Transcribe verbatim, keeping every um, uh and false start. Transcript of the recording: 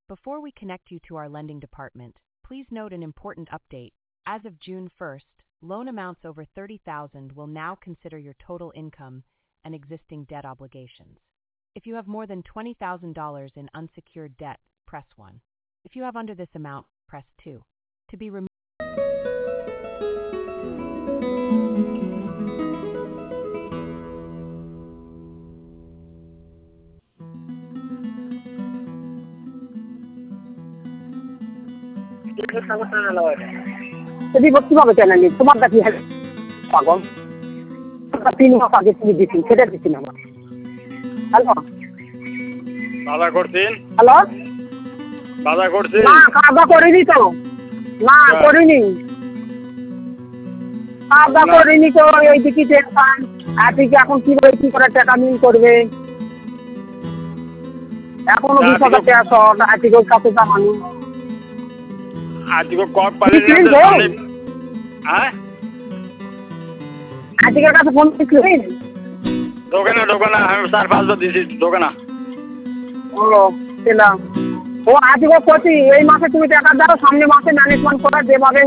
Before we connect you to our lending department, please note an important update. As of June first, loan amounts over thirty thousand dollars will now consider your total income and existing debt obligations. If you have more than twenty thousand dollars in unsecured debt, press one. If you have under this amount, press two. To be removed. যদি কিভাবে কেন নি তোমার কাছে পাগল তিন মাস আগে তুমি দিচ্ছি সেটা দিচ্ছি না আমার হ্যালো দাদা করছেন হ্যালো দাদা করছেন না কাদা করিনি তো না করিনি কাদা করিনি তো এই দিকে টেনশন আজকে এখন কিভাবে কি করে টাকা মিল করবে এখনো বিশ হাজার টাকা শর্ট আজকে কাছে জামানি আজকে কত পালে হ্যাঁ আজকের কাছে ফোন দিচ্ছিলেন দোকানে দোকানে আমি চার পাঁচবার দিয়েছি দোকানে ও পেলাম ও আজকে করছি এই মাসে তুমি টাকা দাও সামনে মাসে ম্যানেজমেন্ট করা যেভাবে